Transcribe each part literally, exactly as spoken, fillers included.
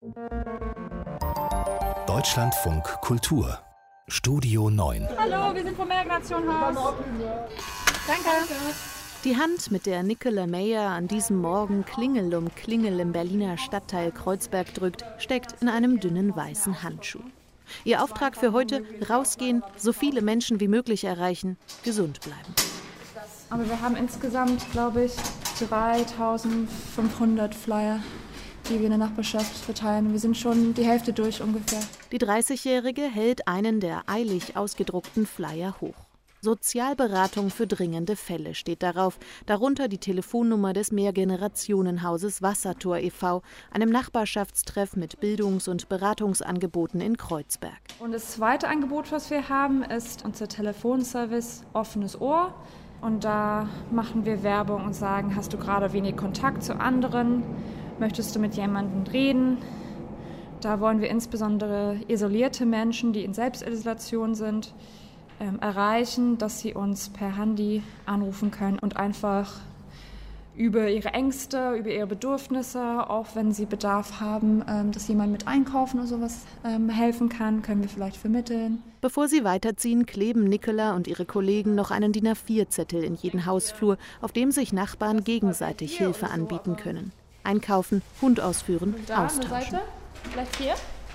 Deutschlandfunk Kultur Studio neun. Hallo, wir sind vom Mehrgenerationenhaus. Danke. Die Hand, mit der Nicola Meyer an diesem Morgen Klingel um Klingel im Berliner Stadtteil Kreuzberg drückt, steckt in einem dünnen weißen Handschuh. Ihr Auftrag für heute: rausgehen, so viele Menschen wie möglich erreichen, gesund bleiben. Aber wir haben insgesamt, glaube ich, dreitausendfünfhundert Flyer, die wir in der Nachbarschaft verteilen. Wir sind schon die Hälfte durch ungefähr. Die dreißigjährige hält einen der eilig ausgedruckten Flyer hoch. Sozialberatung für dringende Fälle steht darauf, darunter die Telefonnummer des Mehrgenerationenhauses Wassertor e V, einem Nachbarschaftstreff mit Bildungs- und Beratungsangeboten in Kreuzberg. Und das zweite Angebot, was wir haben, ist unser Telefonservice Offenes Ohr. Und da machen wir Werbung und sagen, hast du gerade wenig Kontakt zu anderen? Möchtest du mit jemandem reden? Da wollen wir insbesondere isolierte Menschen, die in Selbstisolation sind, ähm, erreichen, dass sie uns per Handy anrufen können und einfach über ihre Ängste, über ihre Bedürfnisse, auch wenn sie Bedarf haben, ähm, dass jemand mit Einkaufen oder sowas ähm, helfen kann, können wir vielleicht vermitteln. Bevor sie weiterziehen, kleben Nicola und ihre Kollegen noch einen D I N A vier Zettel in jeden Hausflur, auf dem sich Nachbarn gegenseitig Hilfe anbieten können. Einkaufen, Hund ausführen, da, austauschen. Eine Seite, vielleicht hier.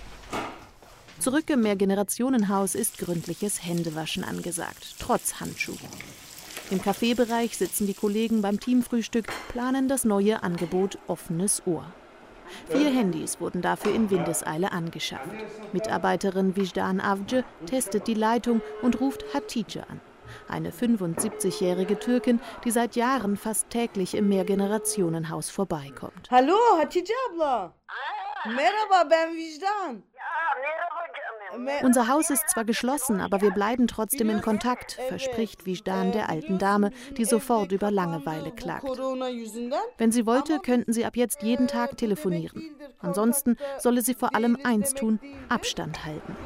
Zurück im Mehrgenerationenhaus ist gründliches Händewaschen angesagt, trotz Handschuh. Im Kaffeebereich sitzen die Kollegen beim Teamfrühstück, planen das neue Angebot Offenes Ohr. Vier Handys wurden dafür in Windeseile angeschafft. Mitarbeiterin Vicdan Avcı testet die Leitung und ruft Hatice an. Eine fünfundsiebzigjährige Türkin, die seit Jahren fast täglich im Mehrgenerationenhaus vorbeikommt. Hallo, Hatice abla. Merhaba, ben Vicdan. Unser Haus ist zwar geschlossen, aber wir bleiben trotzdem in Kontakt, verspricht Vicdan der alten Dame, die sofort über Langeweile klagt. Wenn sie wollte, könnten sie ab jetzt jeden Tag telefonieren. Ansonsten solle sie vor allem eins tun: Abstand halten.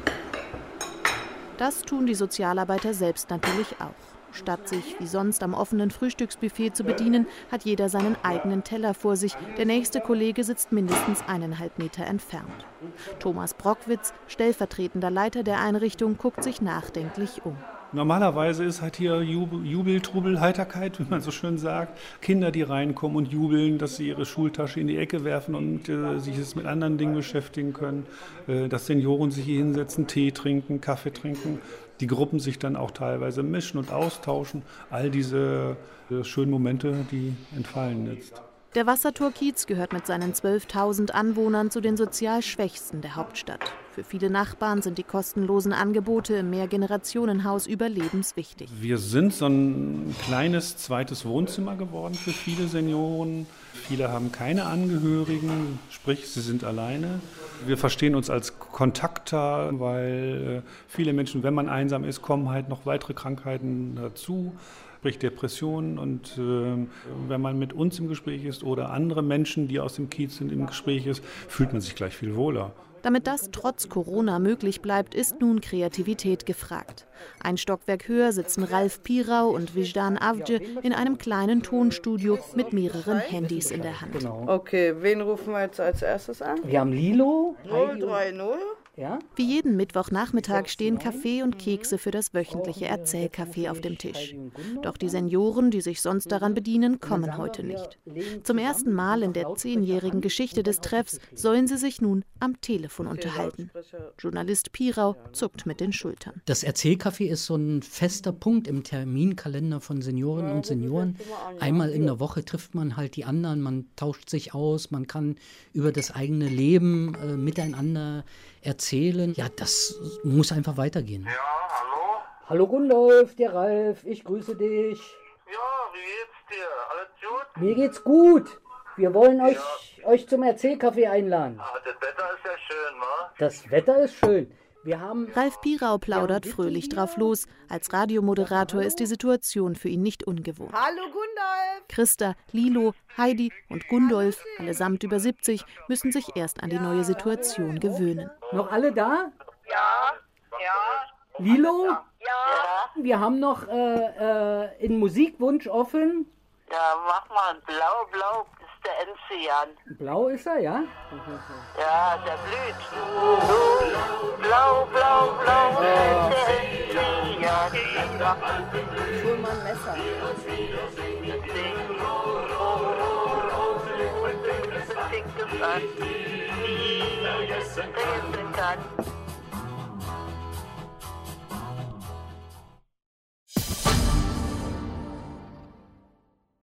Das tun die Sozialarbeiter selbst natürlich auch. Statt sich wie sonst am offenen Frühstücksbuffet zu bedienen, hat jeder seinen eigenen Teller vor sich. Der nächste Kollege sitzt mindestens eineinhalb Meter entfernt. Thomas Brockwitz, stellvertretender Leiter der Einrichtung, guckt sich nachdenklich um. Normalerweise ist halt hier Jubel, Jubel, Trubel, Heiterkeit, wie man so schön sagt. Kinder, die reinkommen und jubeln, dass sie ihre Schultasche in die Ecke werfen und äh, sich jetzt mit anderen Dingen beschäftigen können. Äh, dass Senioren sich hier hinsetzen, Tee trinken, Kaffee trinken. Die Gruppen sich dann auch teilweise mischen und austauschen. All diese äh, schönen Momente, die entfallen jetzt. Der Wassertor-Kiez gehört mit seinen zwölftausend Anwohnern zu den sozial Schwächsten der Hauptstadt. Für viele Nachbarn sind die kostenlosen Angebote im Mehrgenerationenhaus überlebenswichtig. Wir sind so ein kleines zweites Wohnzimmer geworden für viele Senioren. Viele haben keine Angehörigen, sprich, sie sind alleine. Wir verstehen uns als Kontakter, weil viele Menschen, wenn man einsam ist, kommen halt noch weitere Krankheiten dazu. Sprich Depressionen, und äh, wenn man mit uns im Gespräch ist oder andere Menschen, die aus dem Kiez sind, im Gespräch ist, fühlt man sich gleich viel wohler. Damit das trotz Corona möglich bleibt, ist nun Kreativität gefragt. Ein Stockwerk höher sitzen Ralf Pirau und Vicdan Avcı in einem kleinen Tonstudio mit mehreren Handys in der Hand. Genau. Okay, wen rufen wir jetzt als erstes an? Wir haben Lilo. null drei null. Ja? Wie jeden Mittwochnachmittag stehen Kaffee und Kekse für das wöchentliche Erzählcafé auf dem Tisch. Doch die Senioren, die sich sonst daran bedienen, kommen heute nicht. Zum ersten Mal in der zehnjährigen Geschichte des Treffs sollen sie sich nun am Telefon unterhalten. Journalist Pirau zuckt mit den Schultern. Das Erzählcafé ist so ein fester Punkt im Terminkalender von Seniorinnen und Senioren. Einmal in der Woche trifft man halt die anderen, man tauscht sich aus, man kann über das eigene Leben äh, miteinander erzählen. Ja, das muss einfach weitergehen. Ja, hallo? Hallo Gundolf, der Ralf, ich grüße dich. Ja, wie geht's dir? Alles gut? Mir geht's gut. Wir wollen euch, Ja. euch zum Erzählcafé einladen. Ah, das Wetter ist ja schön, wa? Das Wetter ist schön. Wir haben Ralf Pirau plaudert fröhlich drauf los. Als Radiomoderator ist die Situation für ihn nicht ungewohnt. Hallo Gundolf! Christa, Lilo, Heidi und Gundolf, allesamt über siebzig, müssen sich erst an die neue Situation gewöhnen. noch alle da? Ja, ja. Lilo? Ja. Wir haben noch äh, äh, einen Musikwunsch offen. Ja, mach mal blau, blau ist der Enzian. Blau ist er, ja? Ja, der blüht. Blau, blau, blau, Oh. der Enzian. Ich hol mal ein Messer. Fängt es an, wie der Enzian.